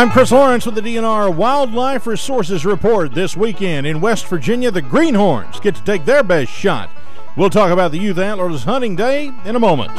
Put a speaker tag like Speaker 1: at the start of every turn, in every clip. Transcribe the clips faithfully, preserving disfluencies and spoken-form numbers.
Speaker 1: I'm Chris Lawrence with the D N R Wildlife Resources Report. This weekend in West Virginia, the Greenhorns get to take their best shot. We'll talk about the Youth Antlers Hunting Day in a moment.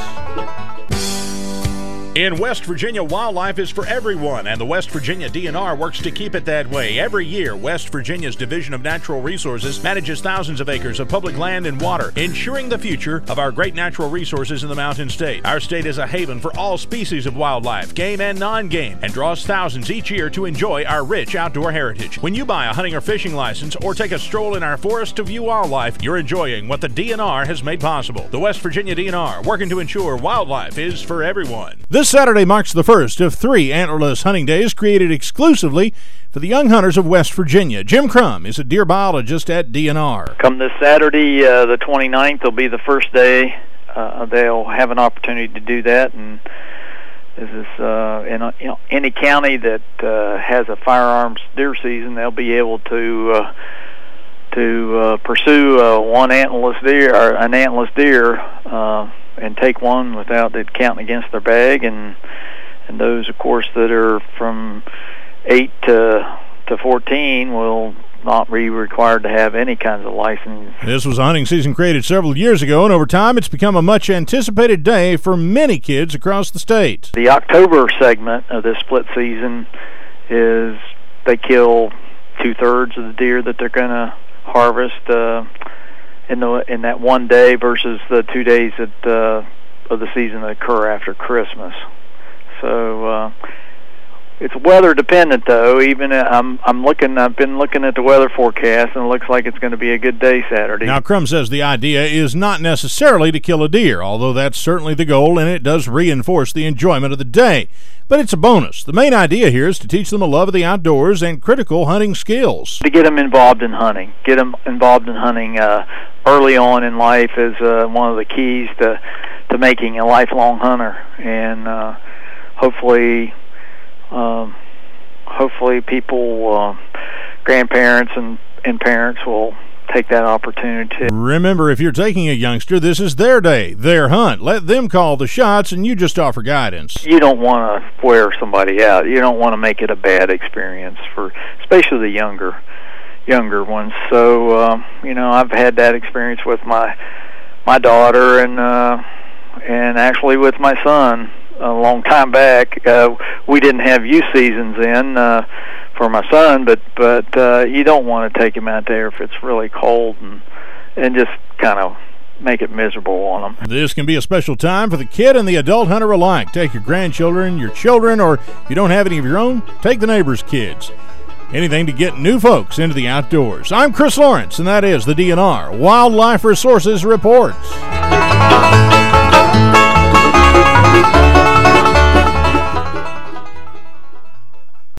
Speaker 1: In West Virginia, wildlife is for everyone, and the West Virginia D N R works to keep it that way. Every year, West Virginia's Division of Natural Resources manages thousands of acres of public land and water, ensuring the future of our great natural resources in the Mountain State. Our state is a haven for all species of wildlife, game and non-game, and draws thousands each year to enjoy our rich outdoor heritage. When you buy a hunting or fishing license or take a stroll in our forest to view wildlife, you're enjoying what the D N R has made possible. The West Virginia D N R, working to ensure wildlife is for everyone. This Saturday marks the first of three antlerless hunting days created exclusively for the young hunters of West Virginia. Jim Crum is a deer biologist at D N R.
Speaker 2: Come this Saturday, uh, the twenty-ninth, will be the first day. Uh, they'll have an opportunity to do that, and this is uh, in a, you know, any county that uh, has a firearms deer season. They'll be able to uh, to uh, pursue uh, one antlerless deer or an antlerless deer. Uh, and take one without it counting against their bag, and and those, of course, that are from eight to to fourteen will not be required to have any kinds of license.
Speaker 1: This was a hunting season created several years ago, and over time it's become a much anticipated day for many kids across the state.
Speaker 2: The October segment of this split season is they kill two-thirds of the deer that they're going to harvest uh, in the in that one day versus the two days that uh, of the season that occur after Christmas. So uh, it's weather dependent, though. Even uh, I'm I'm looking. I've been looking at the weather forecast, and it looks like it's going to be a good day Saturday.
Speaker 1: Now, Crum says the idea is not necessarily to kill a deer, although that's certainly the goal, and it does reinforce the enjoyment of the day. But it's a bonus. The main idea here is to teach them a love of the outdoors and critical hunting skills.
Speaker 2: To get them involved in hunting. Get them involved in hunting uh, early on in life is uh, one of the keys to, to making a lifelong hunter. And uh, hopefully, um, hopefully people, uh, grandparents and, and parents will take that opportunity.
Speaker 1: Remember, if you're taking a youngster, this is their day, their hunt. Let them call the shots, and you just offer guidance.
Speaker 2: You don't want to wear somebody out. You don't want to make it a bad experience for, especially the younger, younger ones. So, uh, you know, I've had that experience with my my daughter, and uh, and actually with my son a long time back. Uh, we didn't have youth seasons in. Uh, for my son, but but uh, you don't want to take him out there if it's really cold and and just kind of make it miserable on them.
Speaker 1: This can be a special time for the kid and the adult hunter alike. Take your grandchildren, your children, or if you don't have any of your own, take the neighbor's kids. Anything to get new folks into the outdoors. I'm Chris Lawrence, and that is the D N R Wildlife Resources Report.